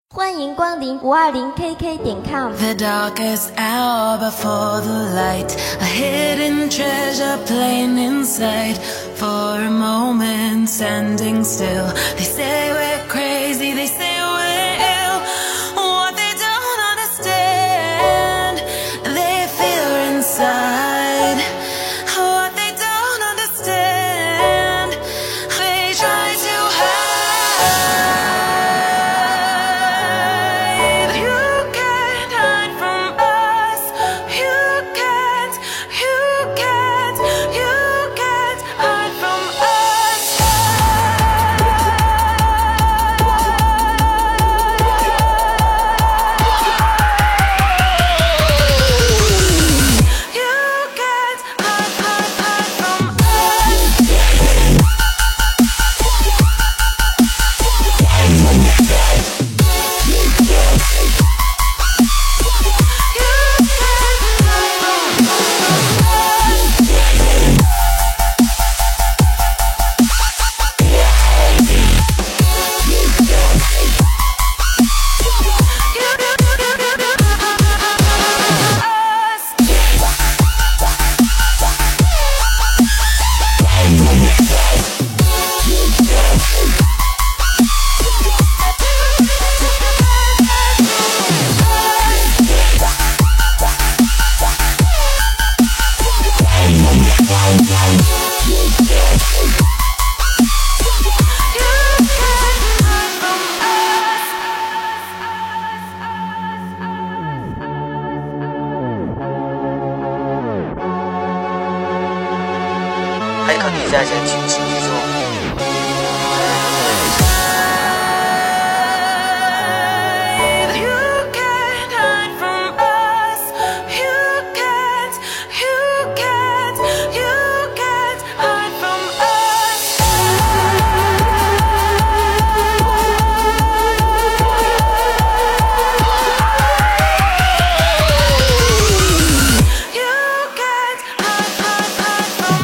欢迎光临520KK.com。 The darkest hour before the light, a hidden treasure plain in sight. For a moment standing still, they say we're crazy, they say we're ill. What they don't understand, they feel inside. What they don't understand, they try to hide. You can't hide from us. You can't hide from us. You can't hide from 还可以在人群之中。 You can't hide from us. You can't hide from us. You can't hide from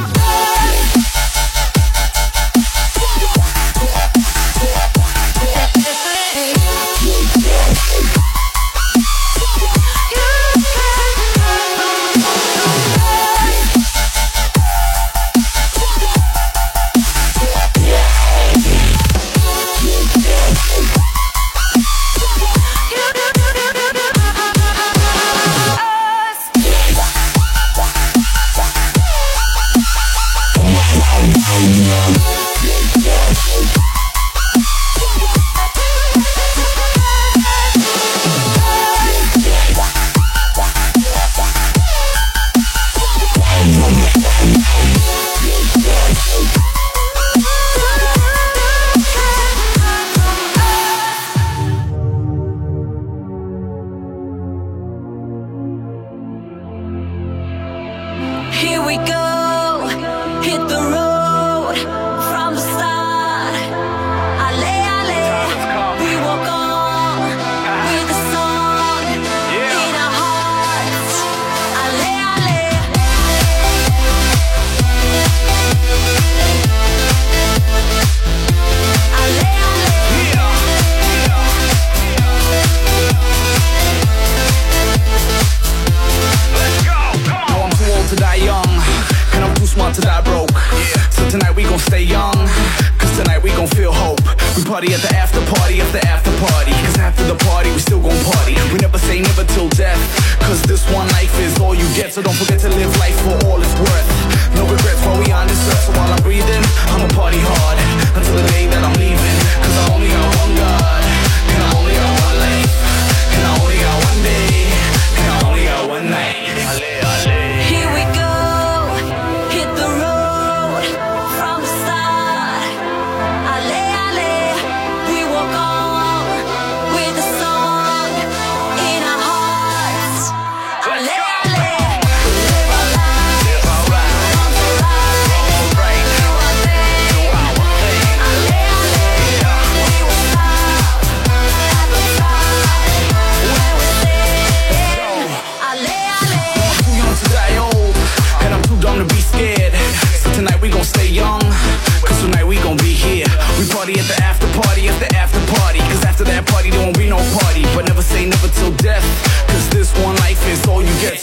Here we go, hit the road from the start. Ale, ale, we walk on with the song in our hearts. Ale, ale. Ale, No, I'm too old to die young, and I'm too smart to die broke. So tonight we gon' stay young, cause tonight we gon' feel hope. We party at the after party, cause after the party we still gon' party. We never say never till death, cause this one life is all you get. So don't forget to live life for all it's worth. No regrets while we on this earth, so while I'm breathing, I'ma party hard until the day that I'm leaving. Cause I only got one God, and I only got one life, and I only got one day, and I only got one night. here we go, hit the road from the start. Ale, ale, we walk on with the song in our hearts. Ale, ale, live our lives.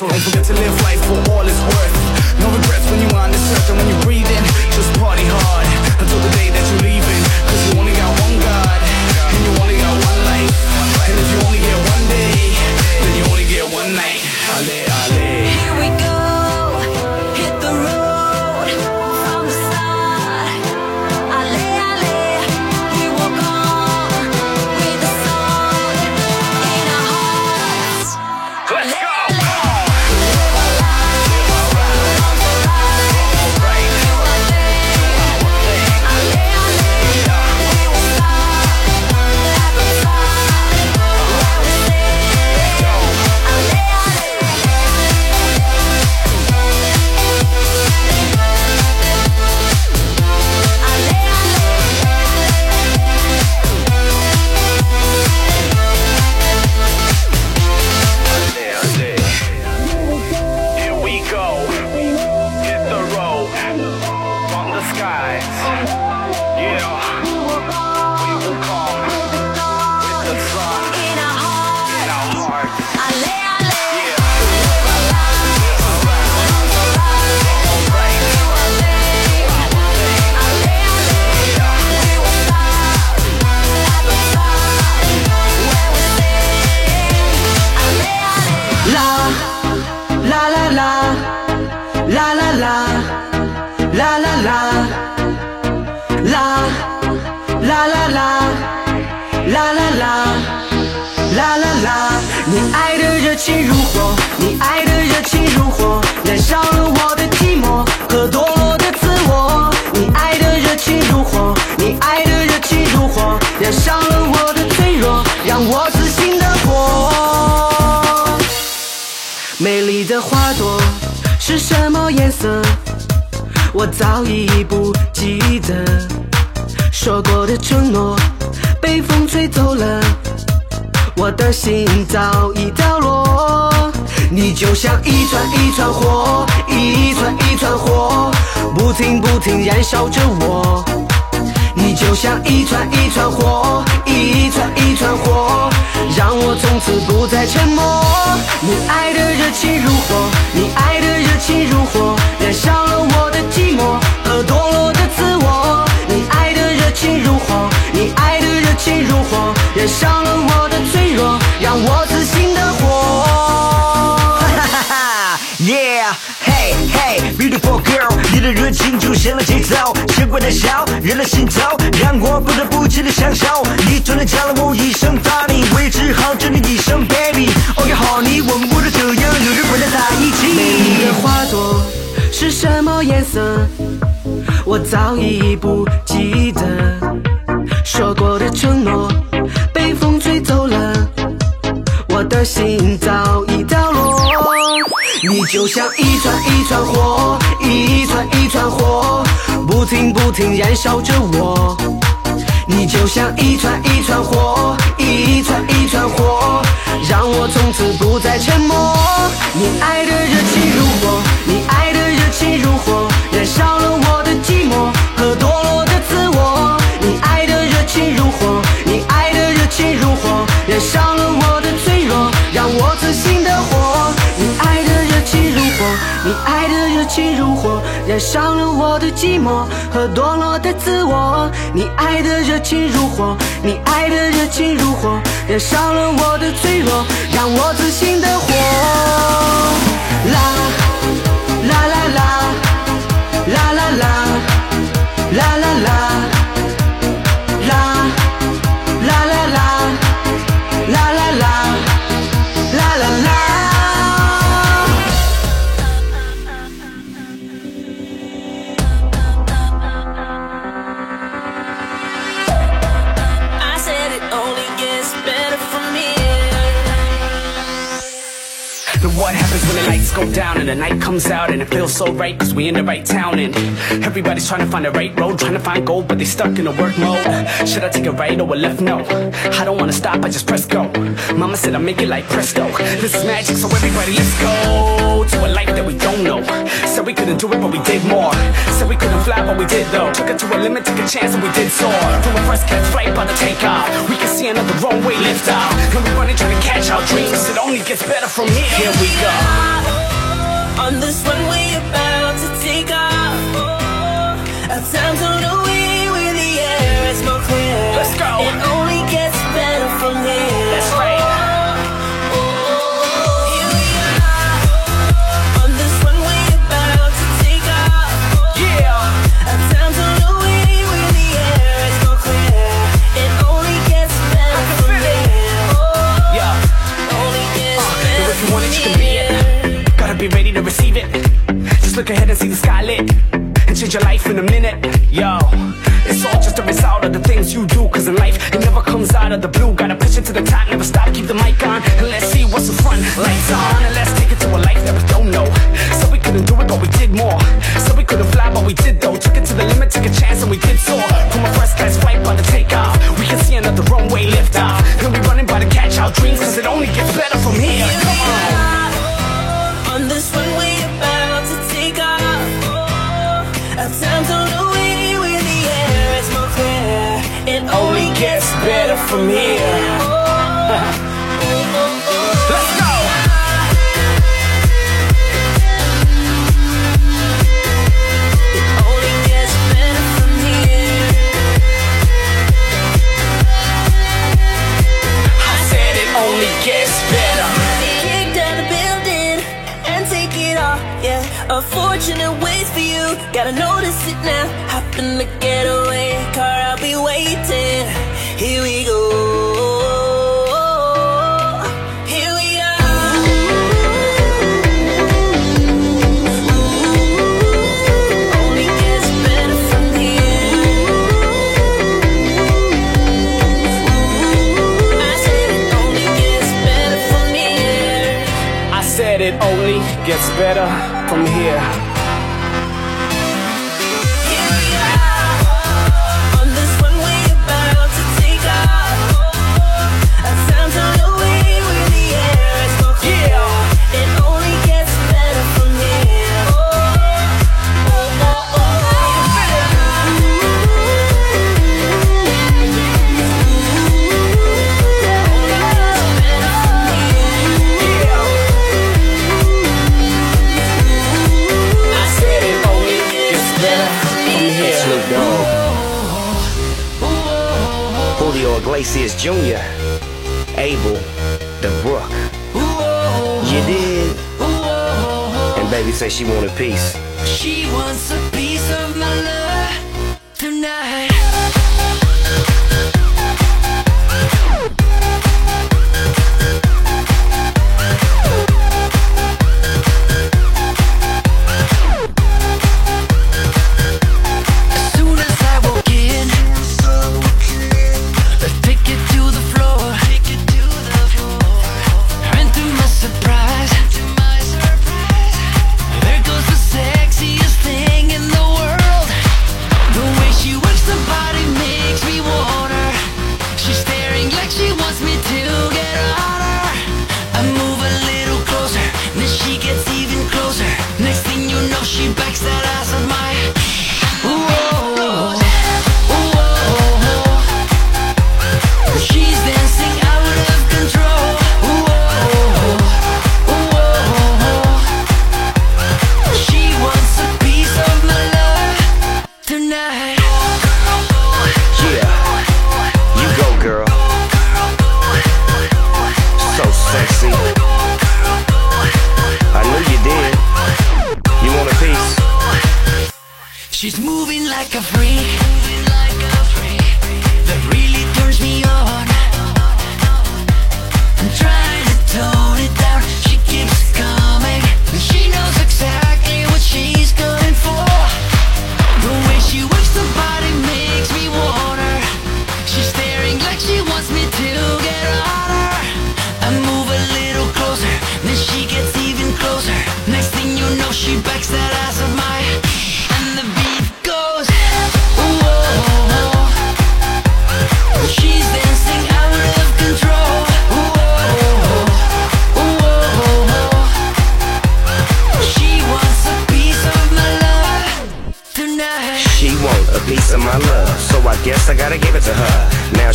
So don't forget to live life for all it's worth. No regrets when you're on this earth and when you're breathing. Just party hard until the day that you're leaving. Cause you only got one God, and you only got one life. And if you only get one day, then you only get one night. Ale, ale. Here we go, hit the road from the start. Ale, ale, we walk on with the sun in our hearts. Let's go! 你爱的热情如火，你爱的热情如火，燃烧了我的寂寞和堕落的自我。你爱的热情如火，你爱的热情如火，燃烧了我的脆弱，让我自信的活。美丽的花朵是什么颜色？我早已不记得，说过的承诺被风吹走了，我的心早已掉落。你就像一团一团火，一团一团火，不停不停燃烧着我。你就像一团一团火，一团一团火，让我从此不再沉默。你爱的热情如火，你爱的热情如火，燃烧了我的寂寞和堕落的自我。你爱的热情如火，你爱的热情如火，燃烧了我的脆弱，让我自信的活。 Yeah, hey, hey, beautiful girl， 你的热情就像了节奏，鲜活的笑，热了心头，让我不得不起的享受。你突然叫了我一声 Funny， 我也只好叫你一声 Baby。Oh yeah honey， 我们不能这样，有人不能在一起。 美丽的花朵是什么颜色？我早已不记得，说过的承诺被风吹走了，我的心早已掉落。你就像一团一团火，一团一团火，不停不停燃烧着我。你就像一团一团火，一团一团火，让我从此不再沉默。你爱的热情如火，你爱的热情如火，燃烧了我的寂寞和堕落的自我。你爱的热情如火，你爱的热情如火，燃烧了我的脆弱，让我自信的活。你爱的热情如火，你爱的热情如火，燃烧了我的寂寞和堕落的自我。你爱的热情如火，你爱的热情如火，燃烧了我的脆弱，让我自信的活。啦啦啦啦啦啦啦啦啦啦啦啦啦啦啦啦啦啦啦。 What happens when the lights go down and the night comes out and it feels so right cause we in the right town and everybody's trying to find the right road, trying to find gold but they stuck in a work mode. Should I take a right or a left? No, I don't wanna stop, I just press go. Mama said I'll make it like presto. This is magic so everybody let's go. go to a life that we don't know. Said we couldn't do it, but we did more. Said we couldn't fly, but we did though. Took it to a limit, took a chance, and we did soar. From a first class flight, by the takeoff, we can see another runway lift off. And we running, trying to catch our dreams. It only gets better from here. Here we go. On this runway about to take off. Our time's on the way where the air is more clear. Let's go. It only gets better from here. That's right. Here we are. On this runway about to take off. Yeah. Our time's on the way where the air is more clear. It only gets better from here. Yeah. Only gets better If you want it, you from can be it. Gotta be ready to receive it. Just look ahead and see the sky lit, and change your life in a minute. Yo, it's all just a result of the things you do. Cause in life, it never comes out of the blue. Gotta push it to the top, never stop, keep the mic on. And let's see what's in front. Lights on, and let's take it to a life that we don't know. So we couldn't do it, but we did more. So we couldn't fly, but we did though. Took it to the limit, took a chance, and we did soar. From a first class flight, by the takeoff, we can see another runway lift off. And we running by to catch our dreams. Cause it only gets better from here. Come on. On this runway about to take off. Our time's on the way where the air is more clear. It Only gets better from here. Let's go. It only gets better from here. I said it only gets better. Kick down the building and take it off. Yeah, a fortune waits for you. Gotta notice it now. Hop in the getaway car, I'll be waiting. Here we go. Here we are. Only gets better from here. I said it only gets better from here. I said it only gets better from here. Here we are. On this runway about to take off. Our time's on the way where the air is more clear. Yeah. It only gets better from here. I said it only gets better from here. Snoop Dogg, Julio Iglesias Jr., Abel, the Brook. You did. And baby say she wanted peace. She wants a piece of my love tonight. As soon as I walk in, let's take it to the floor. And to my surprise, there goes the sexiest thing in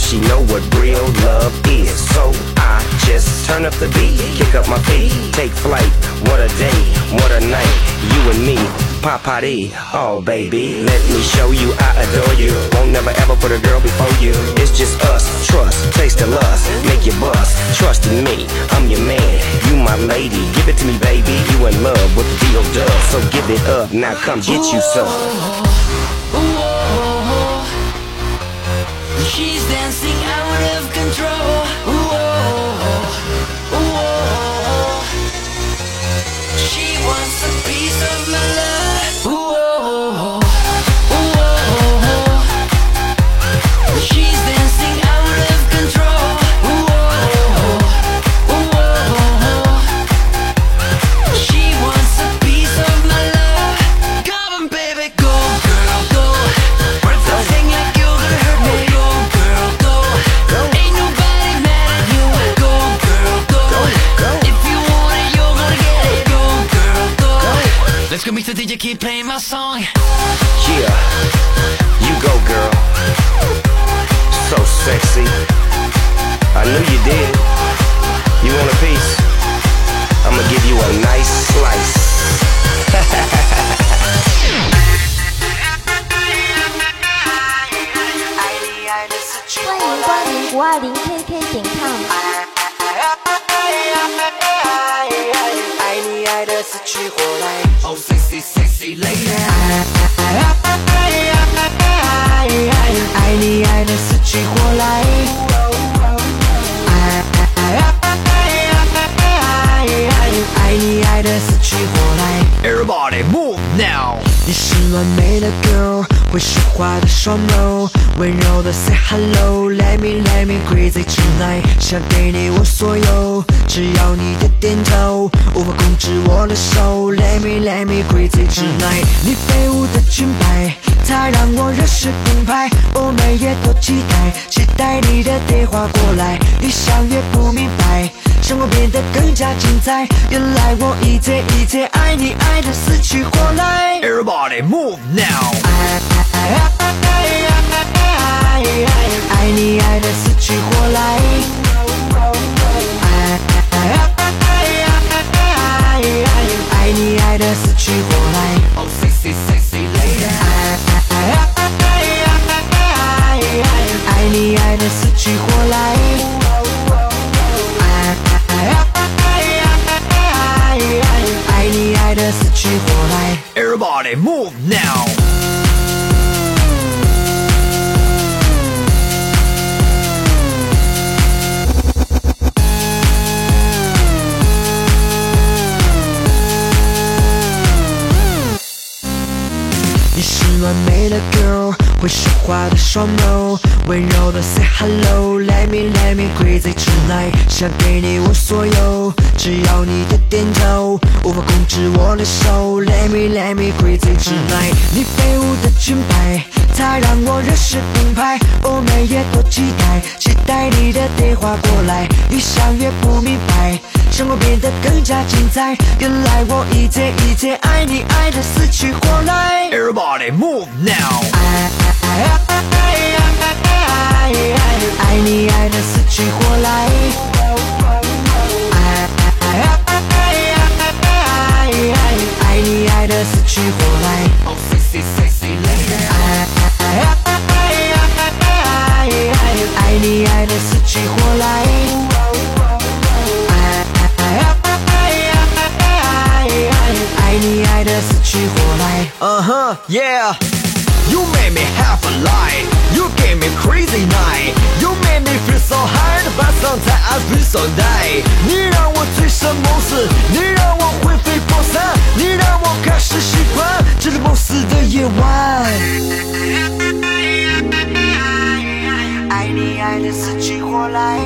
she know what real love is. So I just turn up the beat, kick up my feet, take flight. What a day, what a night, you and me, pa-pa-dee. Oh baby, let me show you I adore you. Won't never ever put a girl before you. It's just us, trust, taste of lust, make you bust. Trust in me, I'm your man, you my lady. Give it to me baby, you in love with the D.O. Dub. So give it up, now come get you some. She's dancing out of control. She wants a piece of my love. She's dancing out of control. She wants a piece of my love. Come on baby, go girl, go. Sing like you're gonna hurt me. Go girl, go. Ain't nobody mad at you. Go girl, go. If you want it, you're gonna get it. Go girl, go. Let's go meet the DJ, keep playing my song. Yeah, you go girl. So sexy, I knew you did. You want a piece? I'ma give you a nice slice. 欢迎光临520KK.com。 爱你爱的死去活来 ，Oh sexy sexy lady。爱你爱的死去活来。爱你爱的死去活来。Everybody move now。你是完美的 girl， 会说话的双眸，温柔的 say hello。Let me crazy tonight， 想给你我所有，只要你的点头，无法控制我的手。Let me crazy tonight， 你飞舞的裙摆，它让我热血澎湃，我们也多期待，期待你的电话过来，越想越不明白。生活变得更加精彩，原来我一切爱你爱得死去活来。Everybody move now。爱你爱得死去活来。爱你爱得死去活来。Oh sexy sexy lady。爱你爱得死去活来。爱你爱的死去活来 Everybody move now。 你是完美的 girl， 会说话的双眸，温柔的 say hello。Let me crazy tonight， 想给你我所有，只要你的点头，无法控制我的手。Let me crazy tonight， 你飞舞的裙摆，它让我热血澎湃，我们也多期待，期待你的电话过来，越想越不明白。生活变得更加精彩，原来我一切爱你爱得死去活来。Everybody move now。 爱你爱得死去活来。爱你爱得死去活来。Oh sexy sexy lady。爱你爱得死去活来。爱你爱的死去活来 yeah You made me have a light You gave me crazy night You made me feel so high But sometimes I feel so die 你让我醉生梦死你让我魂飞魄散你让我开始习惯这个梦死的夜晚爱你爱的死去活来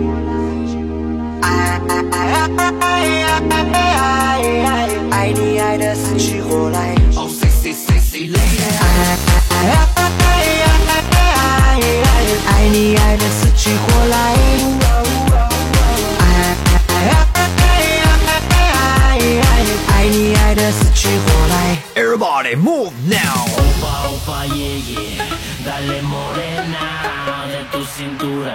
爱你爱的死去活来 Oh sexy sexy lady 爱你爱的死去活来爱你爱的死去活来 Everybody move now Opa opa yeah yeah Dale morena De tu cintura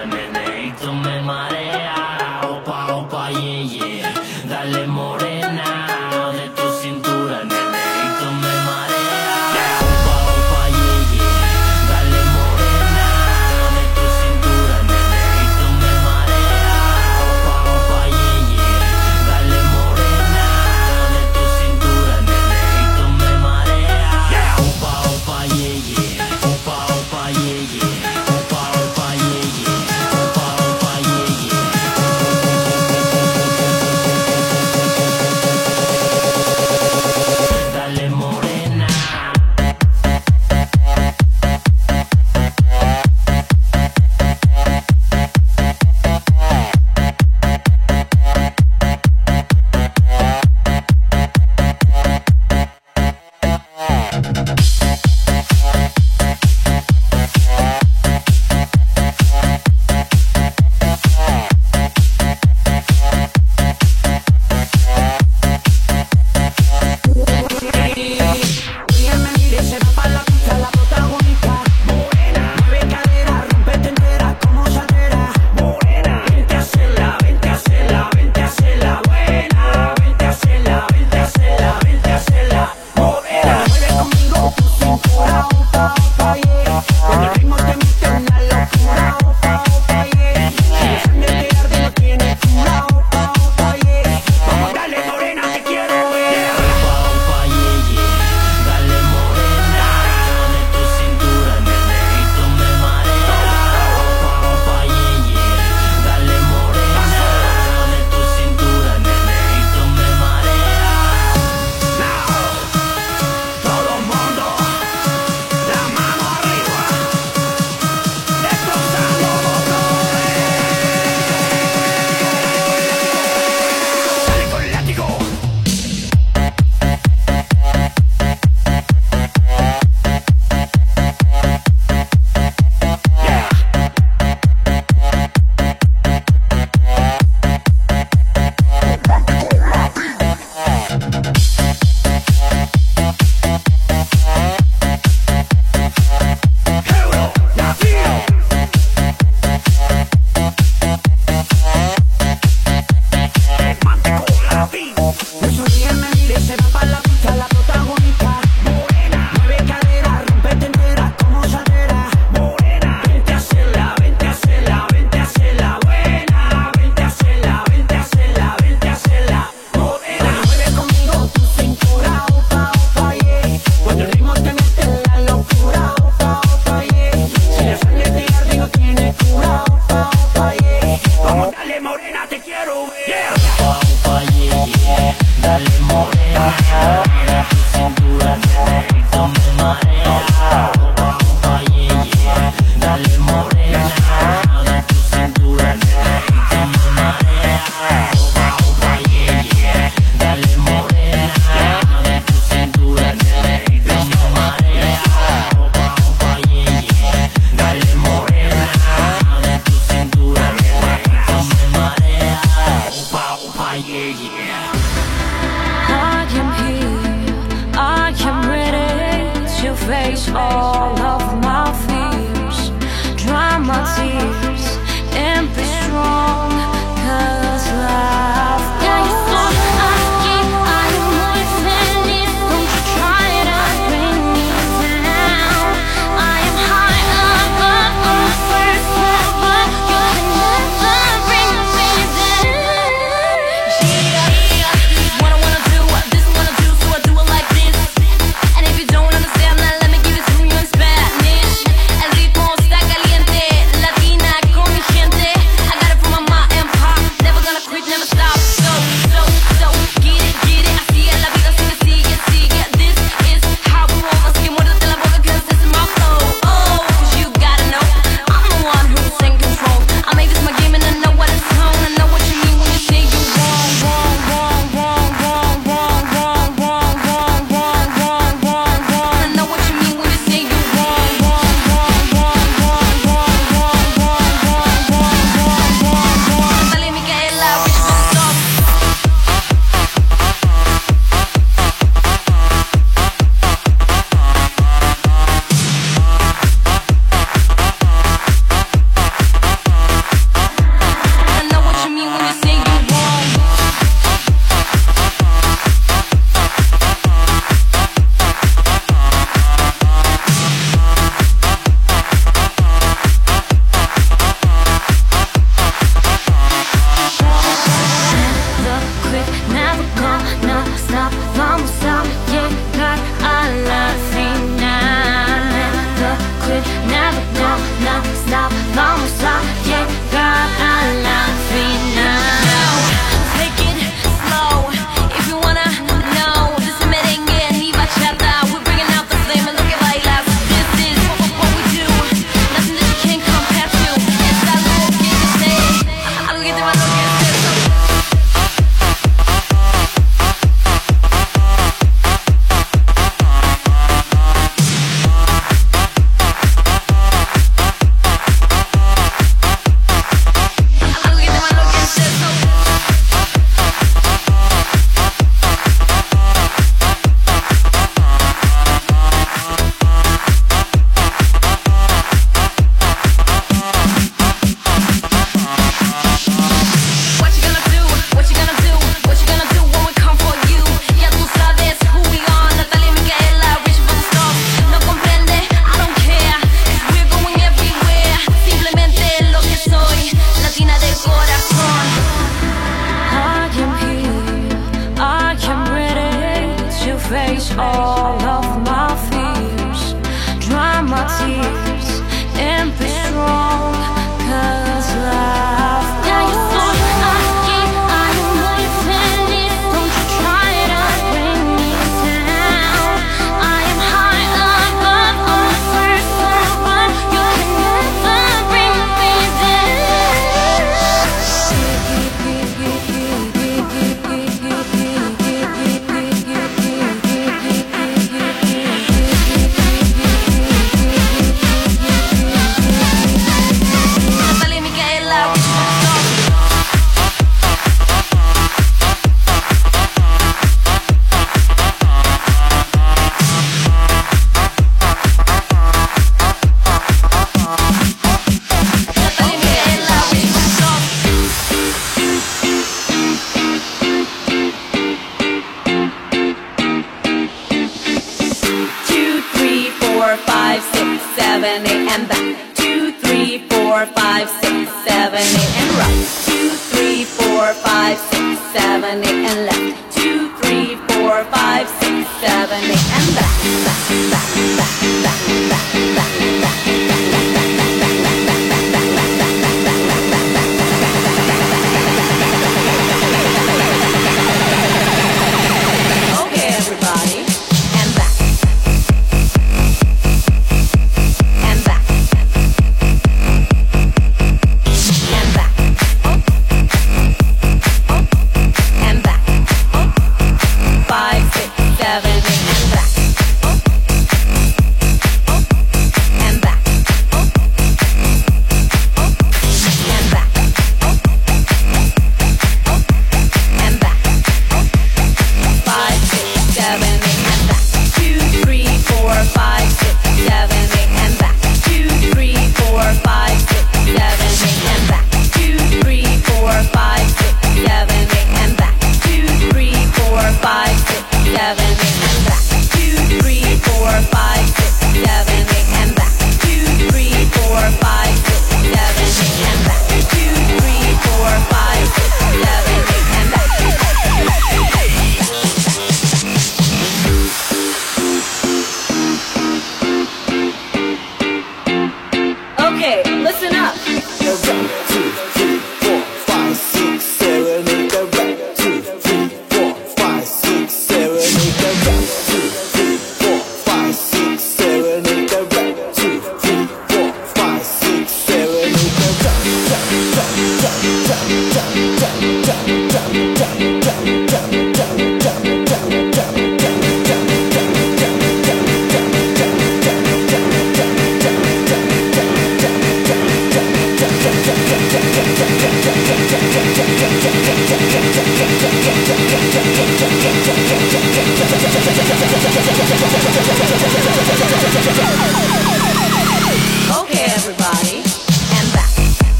Okay, everybody, and back.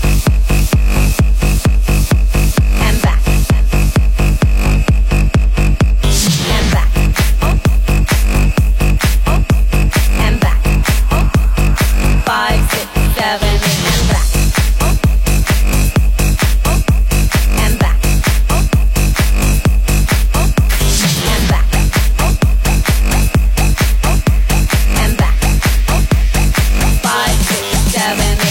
And back. And back. And back. 5, 6, 7, and back. And back. And back. And back. 5, 6, 7.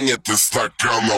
занято стаканом.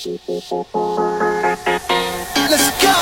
Let's go.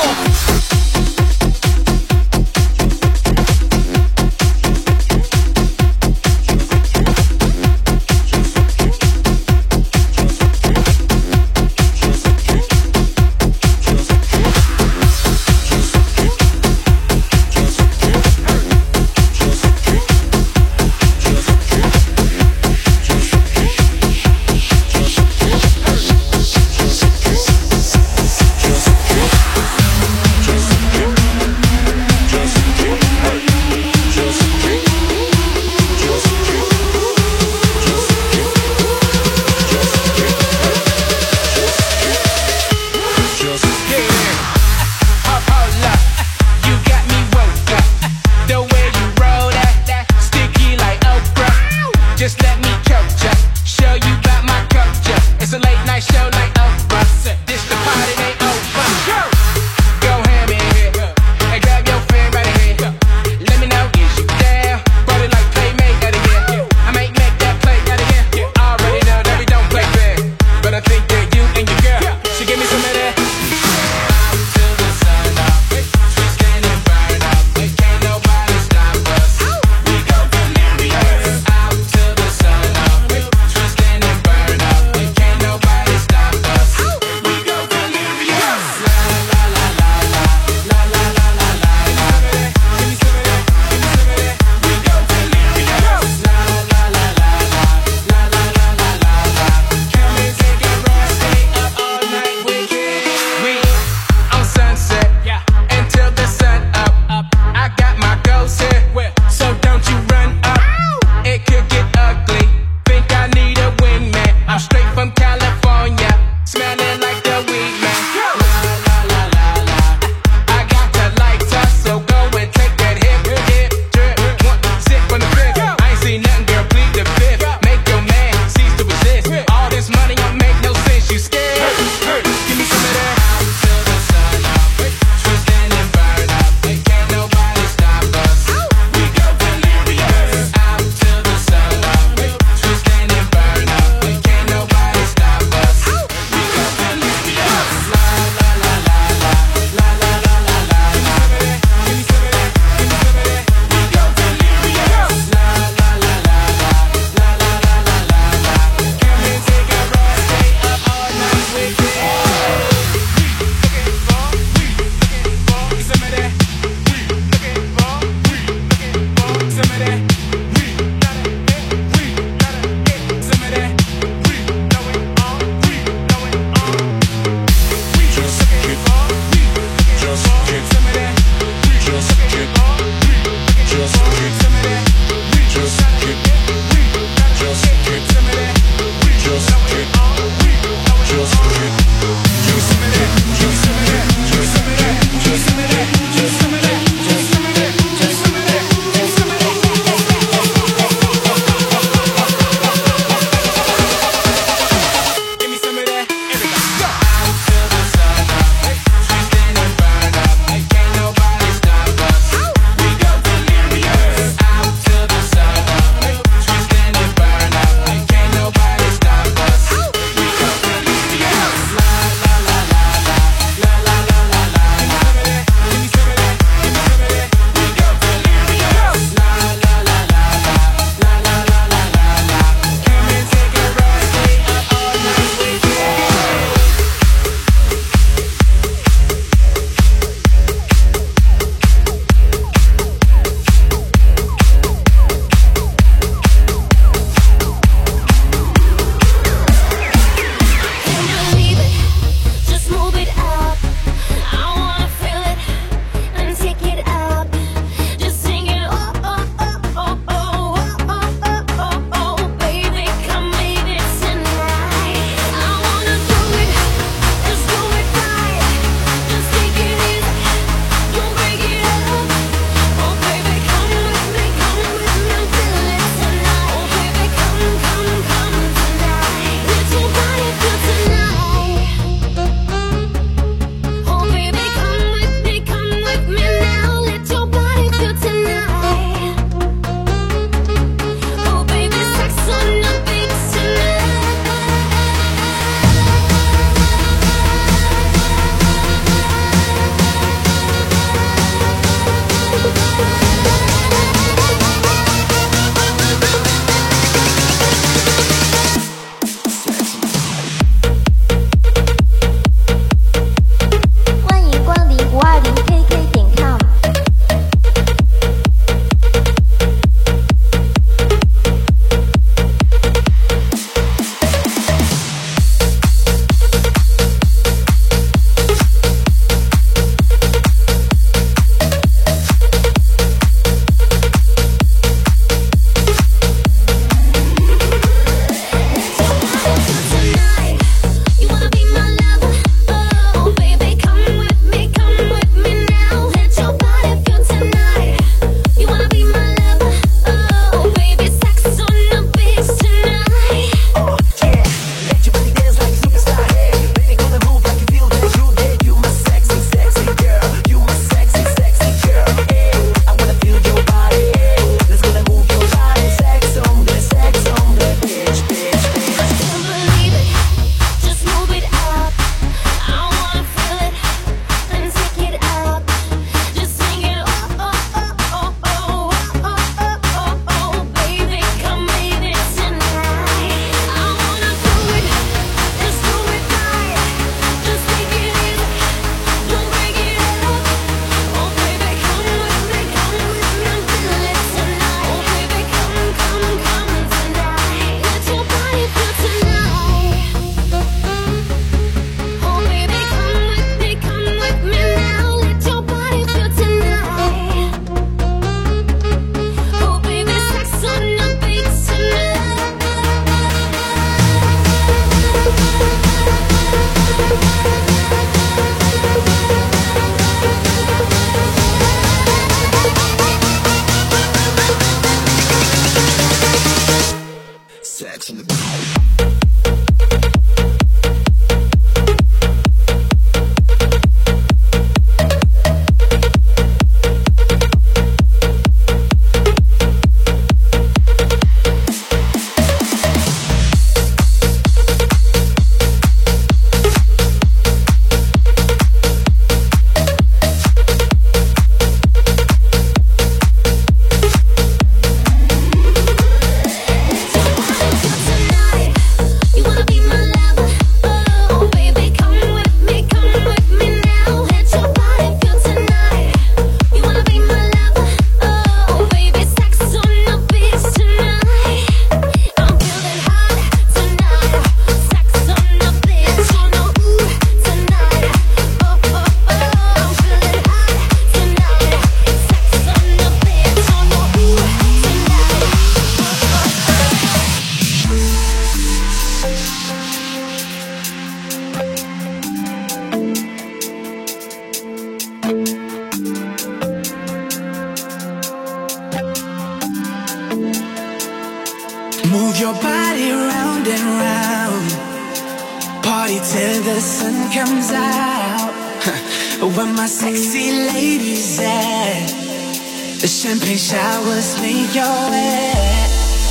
party till the sun comes out. Where my sexy ladies at? The champagne showers make your way.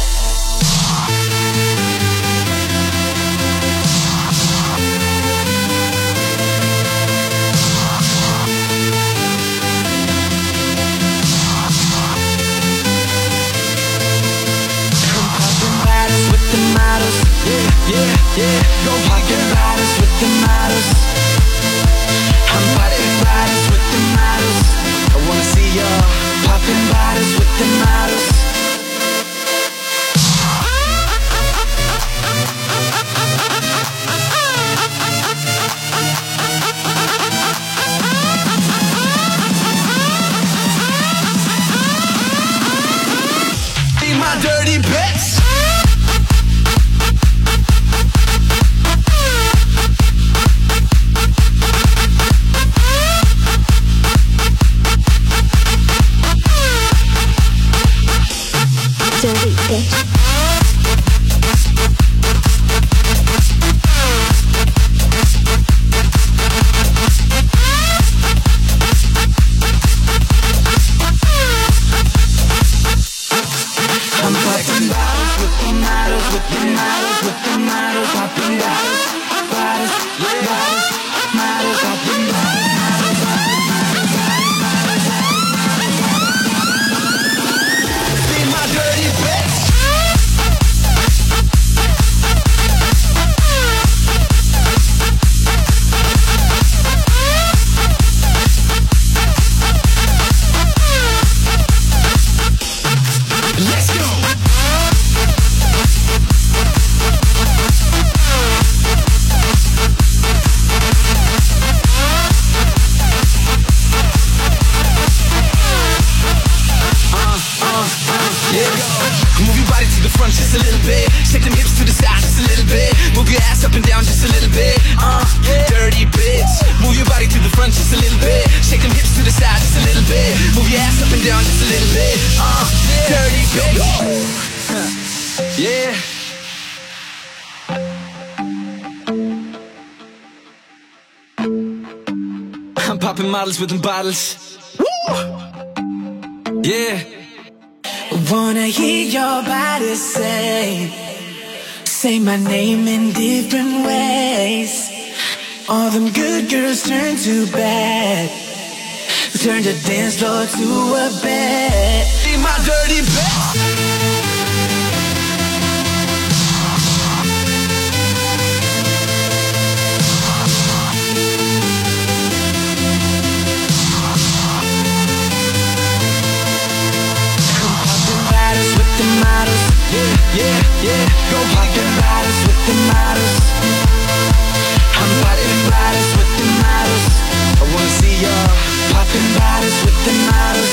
Yeah, go poppin' bottles with the models. I'm poppin' bottles with the models. I wanna see y'all poppin' bottles with the models. Be my dirty bitch. Dirty bitch. I'm popping bottles with the models, with the models, with the models, popping bottles, bottles, bottles, models, popping bottles, models, bottles, be my dirty bitch. Let's go. Yeah, move your body to the front just a little bit. Shake them hips to the side just a little bit. Move your ass up and down just a little bit. Dirty bitch. Move your body to the front just a little bit. Shake them hips to the side just a little bit. Move your ass up and down just a little bit. Dirty bitch. Yeah. I'm popping models with them bottles. Woo! Yeah. Wanna hear your body say my name in different ways. All them good girls turn to bad. Turn the dance floor to a bed. Be my dirty bitch. Yeah, go poppin' bottles with the models. I'm poppin' bottles with the models. I wanna see y'all poppin' bottles with the models.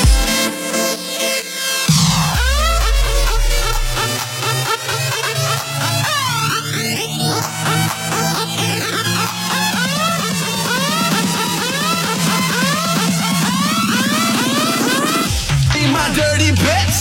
Be my dirty bitch.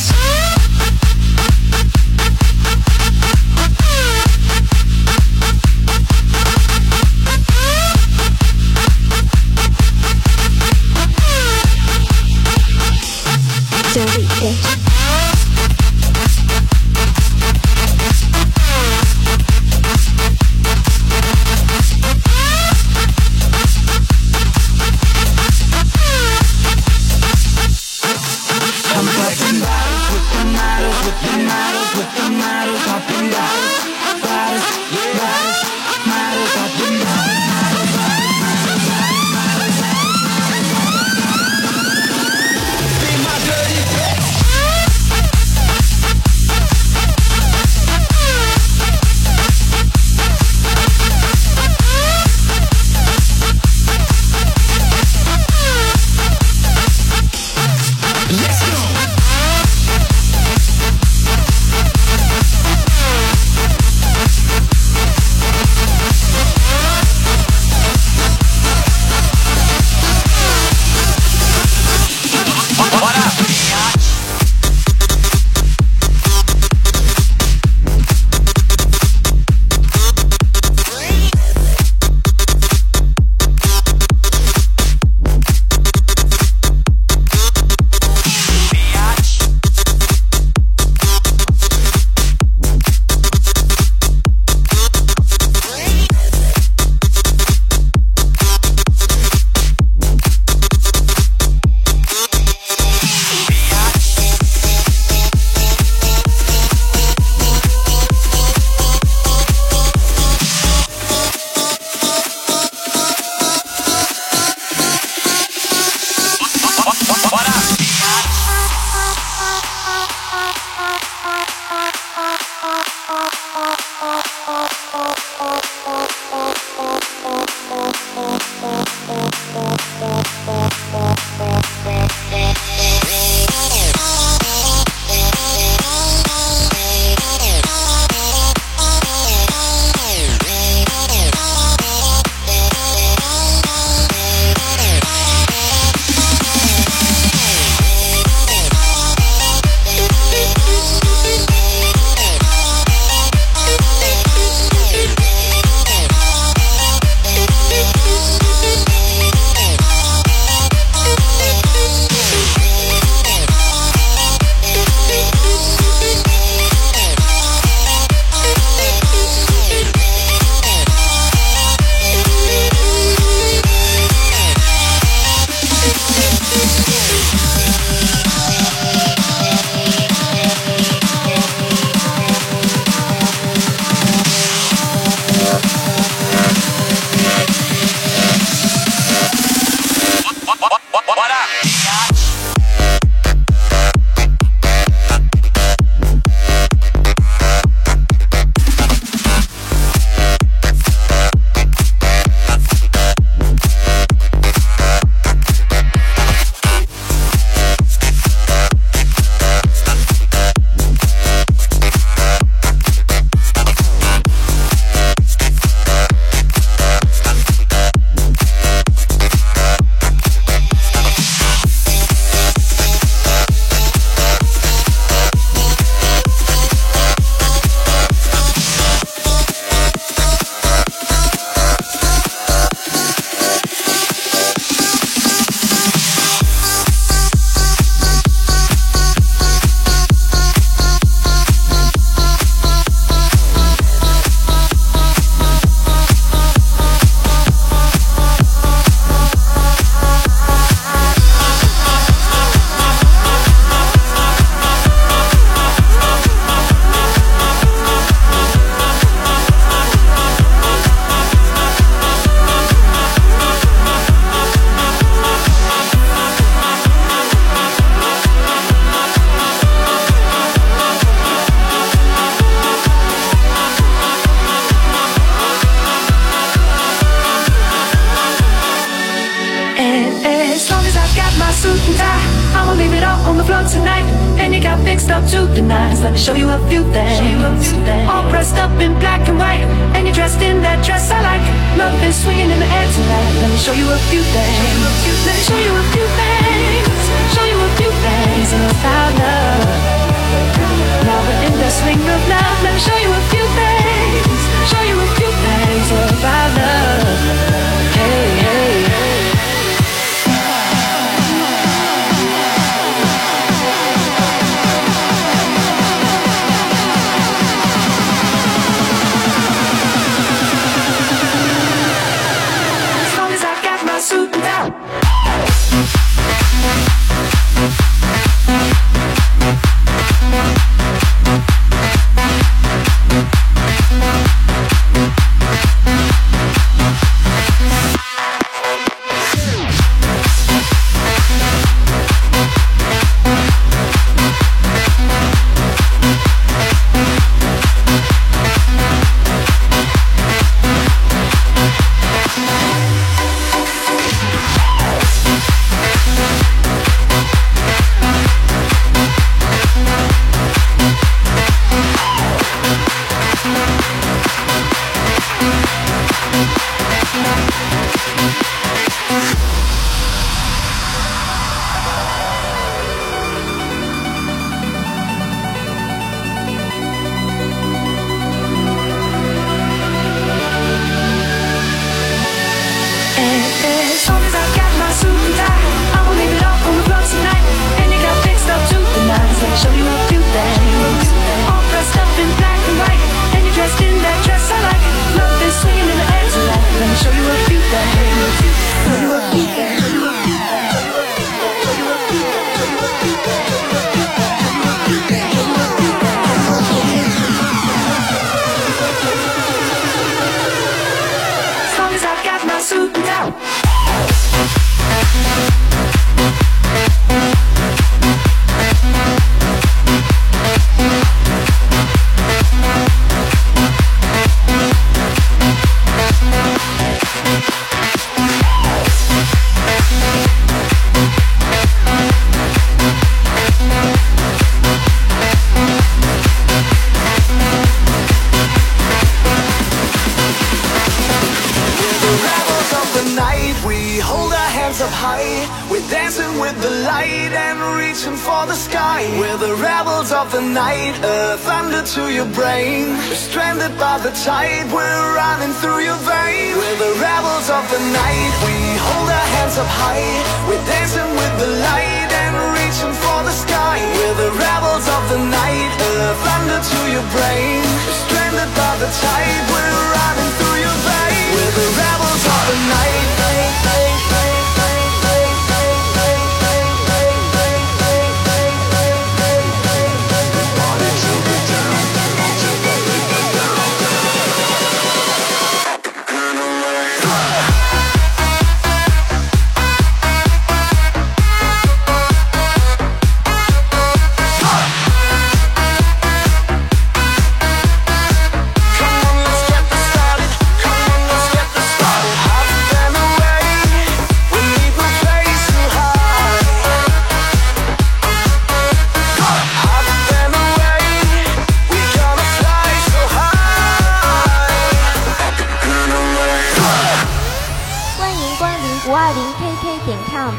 suit and tie. I'ma leave it all on the floor tonight. And you got fixed up to the nines. Let me show you a few things. All pressed up in black and white, and you're dressed in that dress I like. Love is swinging in the air tonight. Let me show you a few things. Let me show you a few things. Show you a few things about love. Now we're in the swing of love. Let me show you a few things. Show you a few things about love. Hey, hey, hey. As long as I got my suit and tie. As long as I got my suit and tie, I'ma leave it all on the floor tonight. And you got fixed up to the nines. Let me show you a few things. All dressed up in black and white, and you're dressed in that dress I like. Love is swinging in the air tonight. Let me show you a few things. Show you a few things. As long as I got my suit and tie. Up high, we're dancing with the light and reaching for the sky. We're the rebels of the night, thunder to your brain. We're stranded by the tide, we're running through your veins. We're the rebels of the night, we hold our hands up high. We're dancing with the light and reaching for the sky. We're the rebels of the night, thunder to your brain. We're stranded by the tide, we're running through your veins. We're the rebels of the night. 520KK.com。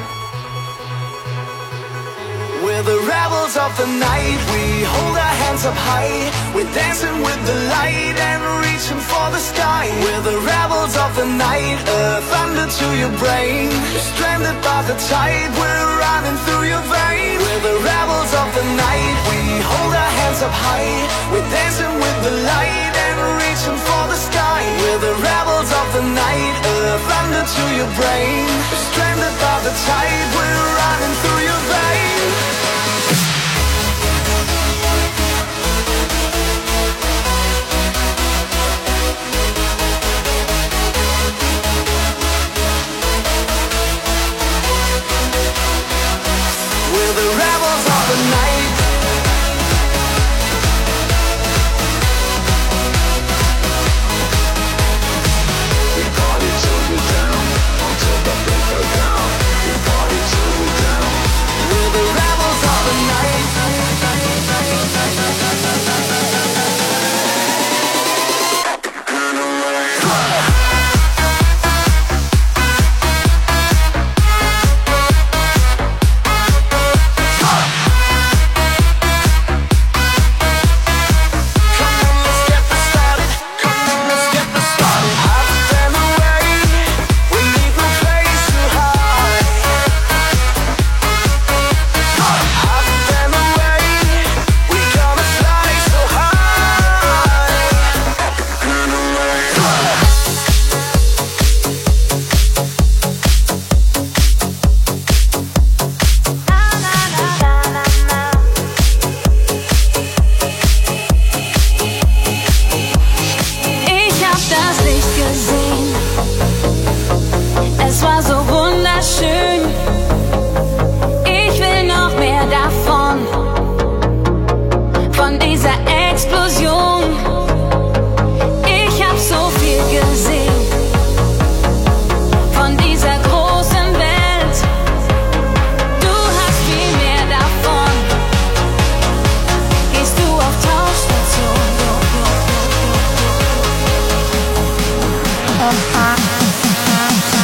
We're the rebels of the night, we hold our hands up high. We're dancing with the light and reaching for the sky. We're the rebels of the night, thunder to your brain. We're stranded by the tide, we're running through your veins. We're the rebels of the night, we hold our hands up high. We're dancing with the light and reaching for the sky. We're the rebels of the night, thunder to your brain. We're stranded by the tide, we're running through your veins. We're the rebels of the night. We party till we're down, until the break of dawn. We party till we're down,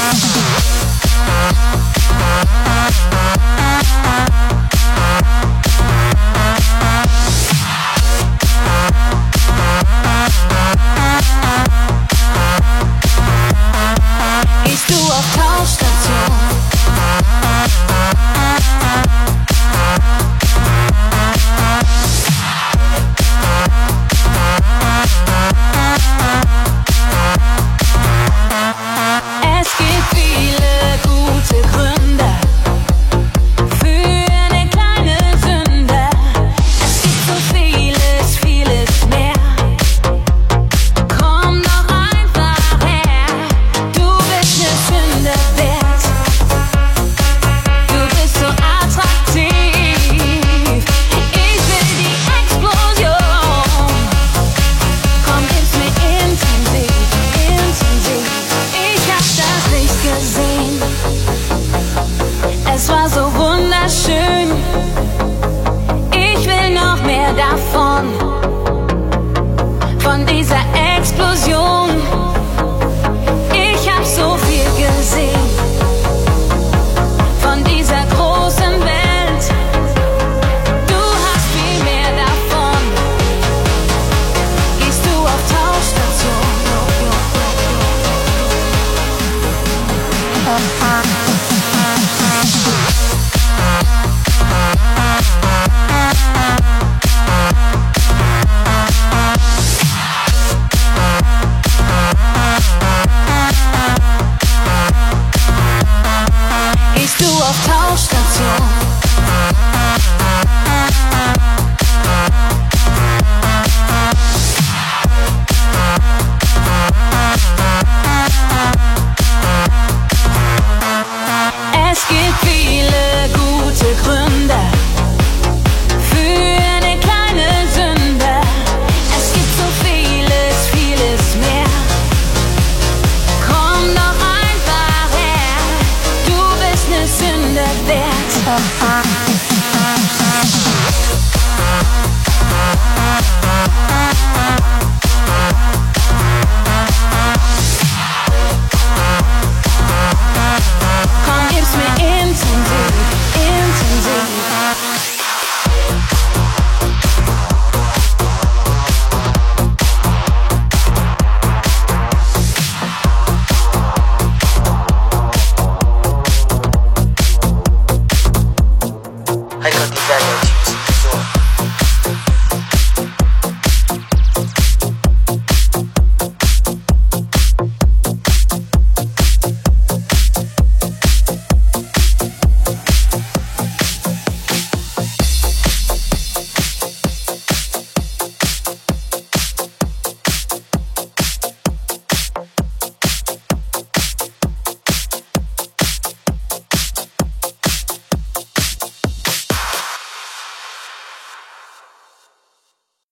Von dieser Explosion, ich hab so viel gesehen. Von dieser großen Welt, du hast viel mehr davon. Gehst du auf Tauchstation? Gehst du auf Tauchstation? Es gibt viele gute Gründe für eine kleine Sünde. Es gibt so vieles, vieles mehr. Komm doch einfach her, du bist ne Sünde wert. Komm, gib's mir intensiv, intensiv. 还有你在年轻。